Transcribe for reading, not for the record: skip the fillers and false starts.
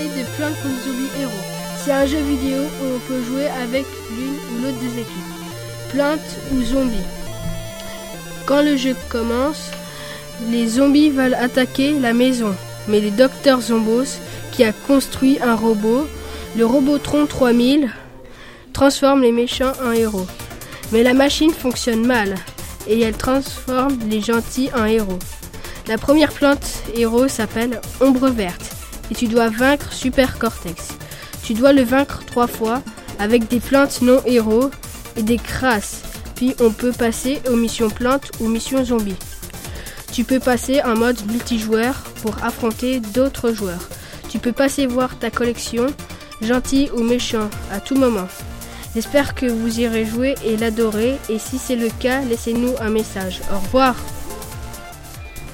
de Plants contre Zombies Héros. C'est un jeu vidéo où on peut jouer avec l'une ou l'autre des équipes. Plants ou zombies. Quand le jeu commence, les zombies veulent attaquer la maison. Mais le docteur Zombos, qui a construit un robot, le Robotron 3000, transforme les méchants en héros. Mais la machine fonctionne mal et elle transforme les gentils en héros. La première plante héros s'appelle Ombre Verte et tu dois vaincre Super Cortex. Tu dois le vaincre 3 fois avec des plantes non héros et des crasses. Puis on peut passer aux missions plantes ou missions zombies. Tu peux passer en mode multijoueur pour affronter d'autres joueurs. Tu peux passer voir ta collection, gentil ou méchant, à tout moment. J'espère que vous irez jouer et l'adorer et si c'est le cas, laissez-nous un message. Au revoir.